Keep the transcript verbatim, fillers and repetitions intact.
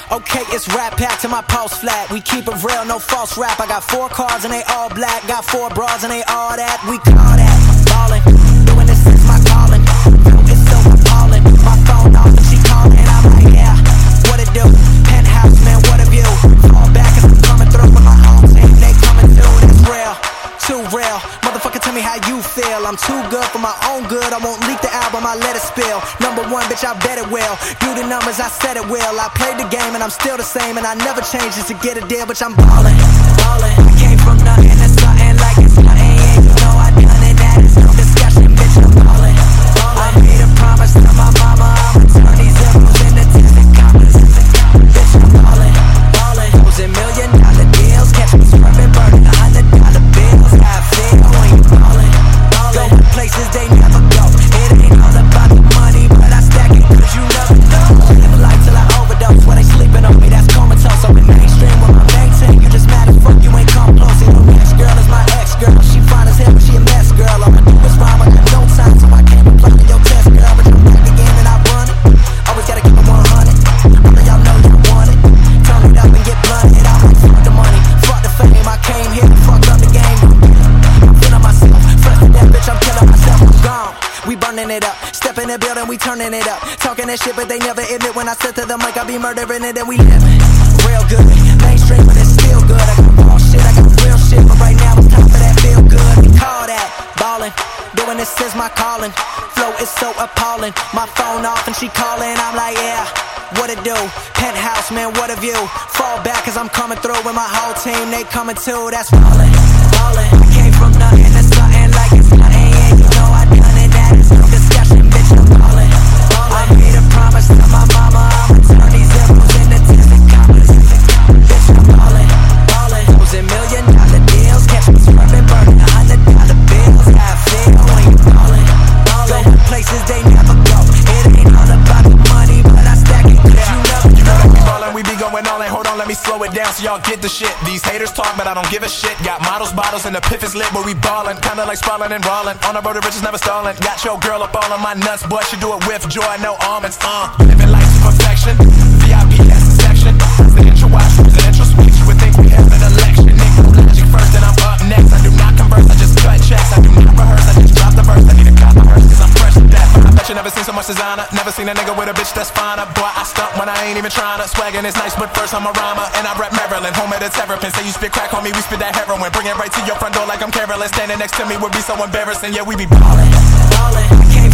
Okay, it's rap pack to my pulse flat. We keep it real, no false rap. I got four cars and they all black. Got four bras and they all that. We call that ballin'. Doing this is my calling. It's so appalling. My phone off and she calling. I'm like, yeah, what it do? Penthouse, man, what a view. Fall back as I'm coming through with my home team. They coming through, that's real. Too real. Motherfucker, tell me how you feel. I'm too good for my own good. I won't leak the album, I let it spill. Number one, bitch, I bet it will. Do the numbers, I said it will. I played the game and I'm still the same. And I never change just to get a deal, bitch, I'm ballin', ballin'. I came from nothing to something like it's nothing. Yeah, you know I done it, that is no discussion, bitch, I'm ballin', ballin'. I made a promise to my mama, I'ma turn these zeros into tens and commas. Bitch, I'm ballin', ballin'. Those a million dollar deals, catch me swerving, burning a hundred dollar bills. How I feel when you ballin', ballin'. Go places they never go. It ain't all about the money, but I stack it cause you never know. Live a life till I overdose, when they sleeping on me, that's comatose. So in mainstream with my maintain, you just mad as fuck, you ain't come close. And your next girl is my ex-girl, she fine as hell, but she a mess, girl. I'ma do what's wrong, I got no time, so I can't reply to your test, girl. But you back again and I run it, always gotta keep it one hundred. All of y'all know you want it, turn it up and get blunted. I'm like, fuck the money, fuck the fame, I came here to fuck up the game. I'm feeling myself, fresh to that bitch, I'm killing myself, I'm gone. We burning it up, step in the building, we turning it up. Talking that shit, but they never admit when I said to them like I be murdering it and we living real good. Mainstream, but it's still good. I got raw shit, I got real shit, but right now it's time for that feel good. We call that ballin', doing this is my calling. Flow is so appalling, my phone off and she calling. I'm like, yeah, what it do? Penthouse, man, what a view. Fall back cause I'm coming through with my whole team, they coming too. That's ballin', ballin'. I came from nothing to something like it's nothing. Yeah, you know I done it, that is no discussion, bitch, I'm ballin', ballin'. I made a promise to my mama, I'ma turn these zeros into tens and commas. Bitch, I'm ballin', ballin'. Those a million dollar deals, catch me swerving, burning a hundred dollar bills. How I feel when you ballin', ballin'. Go places they never go. It ain't all about the money, but I stack it cause you never You know that we know. ballin', we be going all in. Hold on, let me slow it down so y'all get the shit. These haters talk, but I don't give a shit. Got models, bottles, and the piff is lit, but we ballin'. Kinda like sprawlin' and rollin'. On the road to riches, never stallin'. Got your girl up all on my nuts, boy, she do it with joy, no almonds. Uh, living life to perfection. V I P has a section. Presidential watch, presidential speech. You would think we have an election. Nigga, logic first, and I'm up next. I do not converse, I just cut checks. I do not rehearse, I just drop the verse. I need a cop my hearse, cause I'm fresh to death. I bet you never seen so much designer. Never seen a nigga with a bitch that's finer. Boy, I stunt when I ain't even tryna. Swaggin' is nice, but first I'm a rhymer. And I rap Maryland, home of the terrapin. Say you spit crack, homie, we spit that heroin. Bring it right to your front door like I'm careless. Standing next to me would be so embarrassing. Yeah, we be ballin', ballin'.